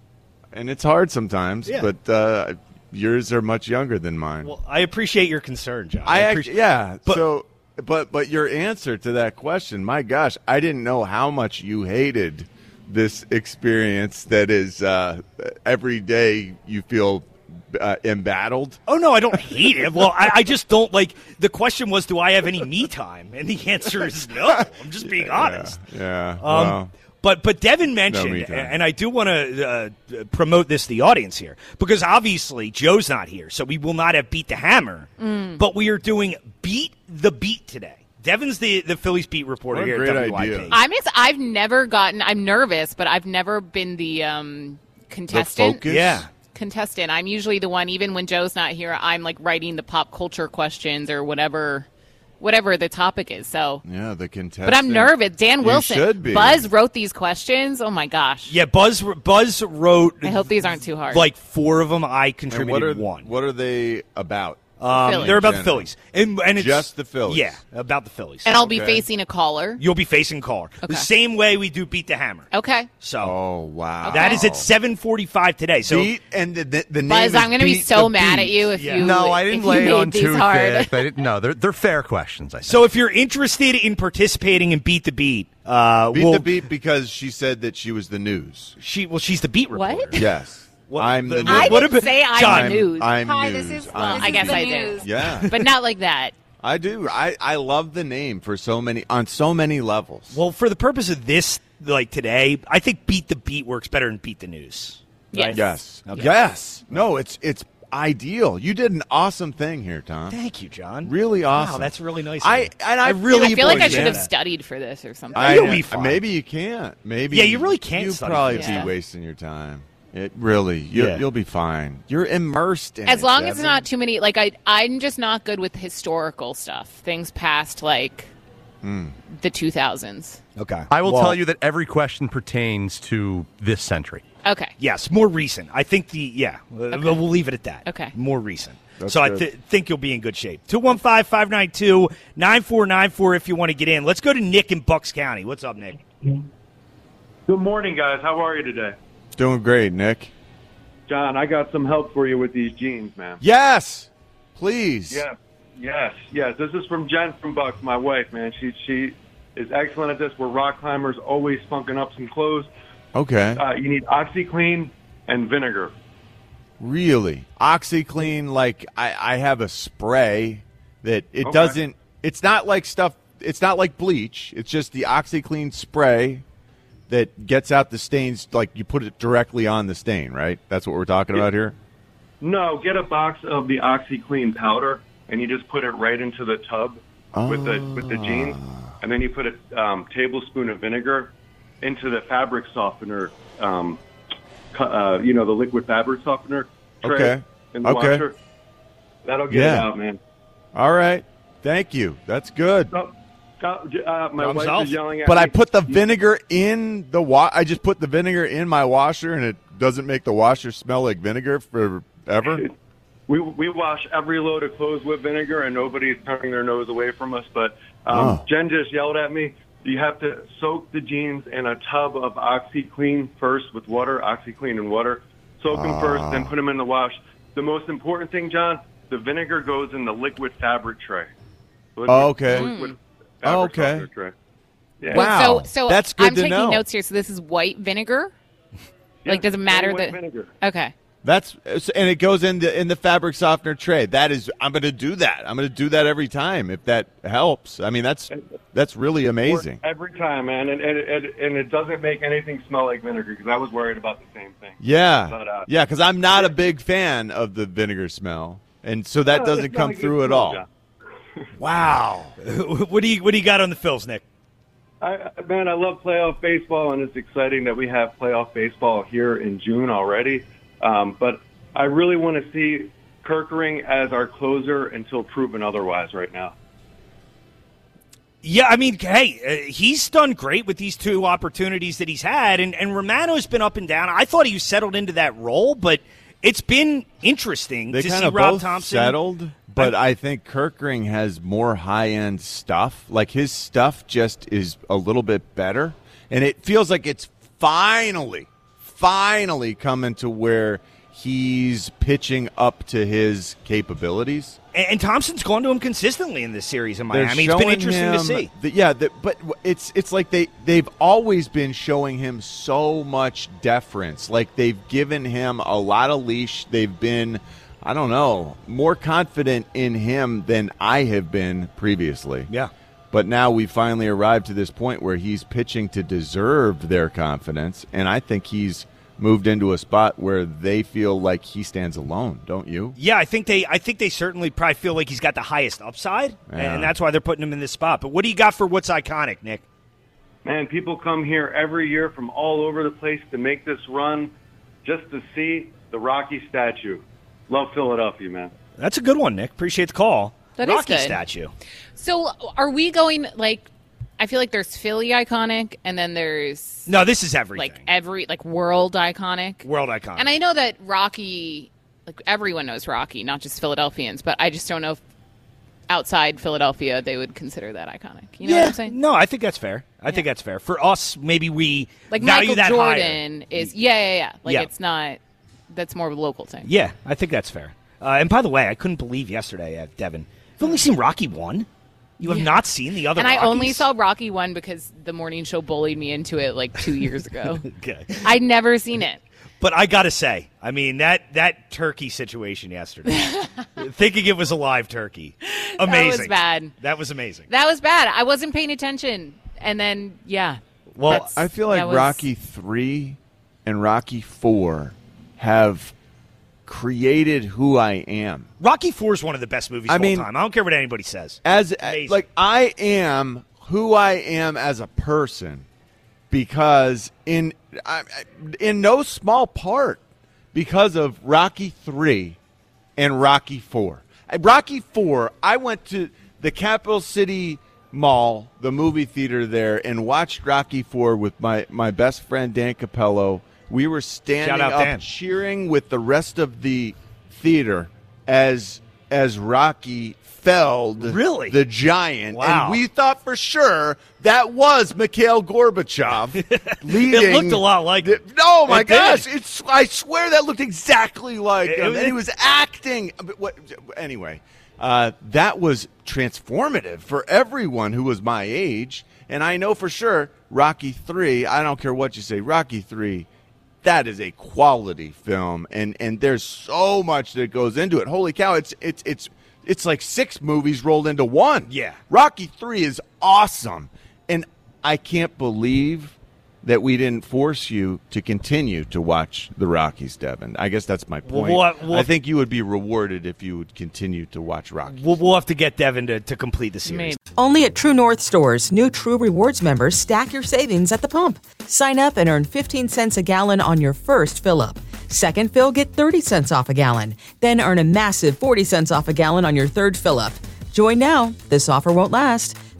And it's hard sometimes, Yeah. but uh, yours are much younger than mine. Well, I appreciate your concern, John. I appreciate actually, yeah. But- so, but but your answer to that question, my gosh, I didn't know how much you hated this experience. That is uh, every day you feel uh, embattled. Oh, no, I don't hate it. Well, I, I just don't like – the question was, do I have any me time? And the answer is no. I'm just being honest. Yeah. Um, well, But but Devin mentioned, me time. and I do want to uh, promote this to the audience here, because obviously Joe's not here, so we will not have Beat the Hammer, Mm. but we are doing Beat the Beat today. Devin's the, the Phillies beat reporter What a here great at W I P. idea. I'm ex- I've never gotten. I'm nervous, but I've never been the um, contestant. focus? Yeah. Contestant. I'm usually the one. Even when Joe's not here, I'm like writing the pop culture questions or whatever, whatever the topic is. So. yeah, the contestant. But I'm nervous. Dan You Wilson. should be. Buzz wrote these questions. Oh my gosh. Yeah, Buzz Buzz wrote I hope these aren't too hard. like four of them. I And what contributed are one. What are they about? Um, Phillies. they're about the General. Phillies. And, and it's, Just the Phillies. Yeah, about the Phillies. and I'll be Okay. facing a caller. You'll be facing caller. Okay. The same way we do Beat the Hammer. Okay. So Oh wow, that is at seven forty-five today. So Beat and the the, the name Buzz, is I'm going to be Beat so the mad Beat. at you if Yeah. you. No, I didn't if you lay it made on these too hard. thick. They didn't, no, they're they're fair questions. I think. So if you're interested in participating in Beat the Beat, uh, Beat we'll, the Beat because she said that she was the news. She well, she's the beat What? reporter. Yes. What- I'm the the- news. I What didn't about- say I'm John, the news. I'm Hi, news. this is I'm Well, I guess the I news. do. Yeah, But not like that. I do. I, I love the name for so many on so many levels. Well, for the purpose of this, like today, I think Beat the Beat works better than Beat the News. Yes. Right? yes, Okay. yes. No, it's it's ideal. You did an awesome thing here, Tom. Thank you, John. Really awesome. Wow, that's really nice. of I you. and I, really I feel like I appreciate should have that. studied for this or something. I, You'll be fine. Maybe you can't. Maybe Yeah, you really can't You study probably for be this. wasting your time. It really. You, Yeah. You'll be fine. You're immersed in As it, long as it's Devin. not too many, like I, I'm just not good with historical stuff. Things past like Hmm. the two thousands. Okay. I will Well, tell you that every question pertains to this century. Okay. Yes, more recent. I think the yeah. uh, We'll leave it at that. Okay. More recent. That's so I good. th- think you'll be in good shape. two one five, five nine two, nine four nine four if you want to get in. Let's go to Nick in Bucks County. What's up, Nick? Good morning, guys. How are you today? Doing great, Nick. John, I got some help for you with these jeans, man. Yes, please. Yeah, yes, yes. This is from Jen from Bucks, my wife, man. She she is excellent at this. We're rock climbers, always spunking up some clothes. Okay. Uh, you need OxyClean and vinegar. Really? OxyClean, like I, I have a spray that it Okay. doesn't, it's not like stuff, it's not like bleach. It's just the OxyClean spray that gets out the stains, like you put it directly on the stain, right? That's what we're talking about here? No, get a box of the OxyClean powder, and you just put it right into the tub with the with the jeans, and then you put a um, tablespoon of vinegar into the fabric softener, um, cu- uh, you know, the liquid fabric softener tray Okay. in the Okay. washer. That'll get it Yeah. out, man. All right. Thank you. That's good. Oh, uh, my Thumbs wife up. is yelling at But me. I put the vinegar in the wa- I just put the vinegar in my washer, and it doesn't make the washer smell like vinegar for ever? We we wash every load of clothes with vinegar, and nobody's turning their nose away from us. But um, Oh. Jen just yelled at me. You have to soak the jeans in a tub of OxyClean first with water, OxyClean and water. Soak them first, then put them in the wash. The most important thing, John, the vinegar goes in the liquid fabric tray. Liquid, Oh, okay. Liquid fabric Oh, okay. softener tray. Yeah. Wow. So, so That's good I'm to taking know. notes here. So this is white vinegar. Yeah, Like, does it matter white that? vinegar. Okay. That's and it goes in the in the fabric softener tray. That is, I'm going to do that. I'm going to do that every time if that helps. I mean, that's that's really amazing. Every time, man, and and, and and it doesn't make anything smell like vinegar because I was worried about the same thing. Yeah, But, uh, yeah, because I'm not a big fan of the vinegar smell, and so that No, doesn't it's not come a good through at smell, all. John. Wow. what do you what do you got on the Phils, Nick? I, man, I love playoff baseball, and it's exciting that we have playoff baseball here in June already. Um, but I really want to see Kerkering as our closer until proven otherwise right now. Yeah, I mean, hey, uh, he's done great with these two opportunities that he's had, and, and Romano's been up and down. I thought he was settled into that role, but it's been interesting They to kind see of Rob both Thompson. settled, but I think Kerkering has more high-end stuff. Like, his stuff just is a little bit better, and it feels like it's finally, finally coming to where he's pitching up to his capabilities. And, and Thompson's gone to him consistently in this series in They're Miami. It's been showing interesting him to see. the- yeah, the, but it's it's like they they've always been showing him so much deference. Like, they've given him a lot of leash. They've been, I don't know, more confident in him than I have been previously. Yeah. But now we finally arrived to this point where he's pitching to deserve their confidence, and I think he's moved into a spot where they feel like he stands alone, don't you? Yeah, I think they I think they certainly probably feel like he's got the highest upside, Yeah. and that's why they're putting him in this spot. But what do you got for what's iconic, Nick? Man, people come here every year from all over the place to make this run just to see the Rocky statue. Love Philadelphia, man. That's a good one, Nick. Appreciate the call. That is Rocky good. statue. So are we going, like, I feel like there's Philly iconic, and then there's No, this is everything. like every like world iconic. World iconic. And I know that Rocky, like everyone knows Rocky, not just Philadelphians, but I just don't know if outside Philadelphia they would consider that iconic. You know yeah, what I'm saying? No, I think that's fair. I think that's fair. For us, maybe we Like value Michael that Jordan higher. is yeah, yeah, yeah. Like Yeah. it's not that's more of a local thing. Yeah, I think that's fair. Uh, and by the way, I couldn't believe yesterday, uh, Devin. You've only seen Rocky one? You have Yeah. not seen the other And I only Rockies? saw Rocky one because the morning show bullied me into it like two years ago. Okay. I'd never seen it. But I got to say, I mean, that, that turkey situation yesterday, thinking it was a live turkey, amazing. That was bad. That was amazing. That was bad. I wasn't paying attention. And then, yeah. Well, that's- I feel like that was- Rocky three and Rocky four have created who I am. Rocky four is one of the best movies I of mean, all time. I don't care what anybody says. As Amazing. like I am who I am as a person because in I, in no small part because of Rocky three and Rocky four. Rocky four, I went to the Capital City Mall, the movie theater there, and watched Rocky four with my, my best friend Dan Capello. We were standing Shout out up Dan. cheering with the rest of the theater as as Rocky felled Really? the giant. Wow. And we thought for sure that was Mikhail Gorbachev leading. It looked a lot like it. Oh, my It did. gosh. It's, I swear that looked exactly like It- him. it was- and he was acting. But what, anyway, uh, that was transformative for everyone who was my age. And I know for sure Rocky three, I don't care what you say, Rocky three, that is a quality film, and, and there's so much that goes into it. Holy cow! It's it's it's it's like six movies rolled into one. Yeah. Rocky three is awesome, and I can't believe that we didn't force you to continue to watch the Rockies, Devin. I guess that's my Well, point. we'll- we'll- I think you would be rewarded if you would continue to watch Rocky. We'll, we'll have to get Devin to, to complete the series. Only at True North stores, new True Rewards members stack your savings at the pump. Sign up and earn fifteen cents a gallon on your first fill up. Second fill, get thirty cents off a gallon. Then earn a massive forty cents off a gallon on your third fill up. Join now. This offer won't last.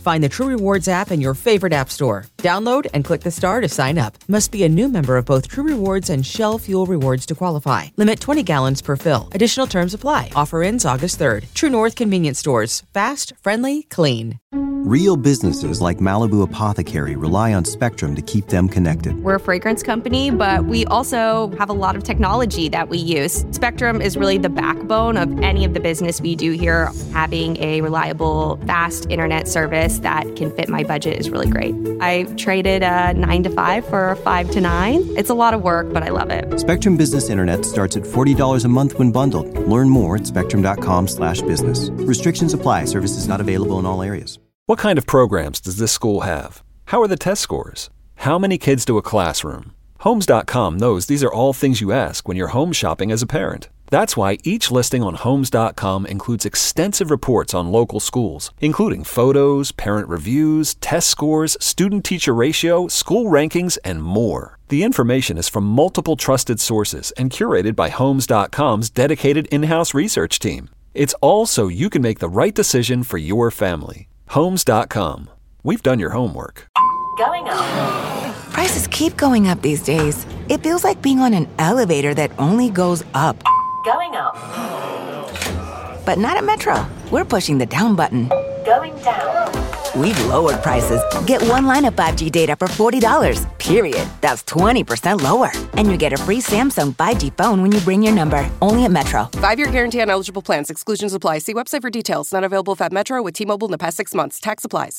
Find the True Rewards app in your favorite app store. Download and click the star to sign up. Must be a new member of both True Rewards and Shell Fuel Rewards to qualify. Limit twenty gallons per fill. Additional terms apply. Offer ends August third. True North Convenience Stores. Fast, friendly, clean. Real businesses like Malibu Apothecary rely on Spectrum to keep them connected. We're a fragrance company, but we also have a lot of technology that we use. Spectrum is really the backbone of any of the business we do here. Having a reliable, fast internet service that can fit my budget is really great. I traded a nine to five for a five to nine. It's a lot of work, but I love it. Spectrum Business Internet starts at forty dollars a month when bundled. Learn more at spectrum.com slash business. Restrictions apply. Services not available in all areas. What kind of programs does this school have? How are the test scores? How many kids do a classroom? Homes dot com knows these are all things you ask when you're home shopping as a parent. That's why each listing on Homes dot com includes extensive reports on local schools, including photos, parent reviews, test scores, student-teacher ratio, school rankings, and more. The information is from multiple trusted sources and curated by Homes dot com's dedicated in-house research team. It's all so you can make the right decision for your family. Homes dot com. We've done your homework. Going up. Prices keep going up these days. It feels like being on an elevator that only goes up. Going up. But not at Metro. We're pushing the down button. Going down. We've lowered prices. Get one line of five G data for forty dollars, period. That's twenty percent lower. And you get a free Samsung five G phone when you bring your number. Only at Metro. Five-year guarantee on eligible plans. Exclusions apply. See website for details. Not available if at Metro with T-Mobile in the past six months. Tax applies.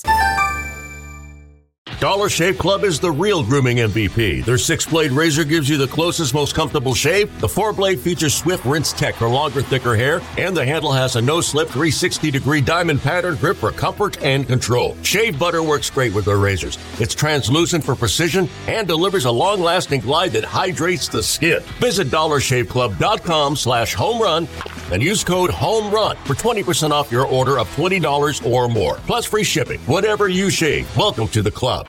Dollar Shave Club is the real grooming M V P. Their six-blade razor gives you the closest, most comfortable shave. The four-blade features swift rinse tech for longer, thicker hair. And the handle has a no-slip three hundred sixty degree diamond pattern grip for comfort and control. Shave butter works great with their razors. It's translucent for precision and delivers a long-lasting glide that hydrates the skin. Visit dollar shave club dot com slash home run and use code HOMERUN for twenty percent off your order of twenty dollars or more. Plus free shipping. Whatever you shave, welcome to the club.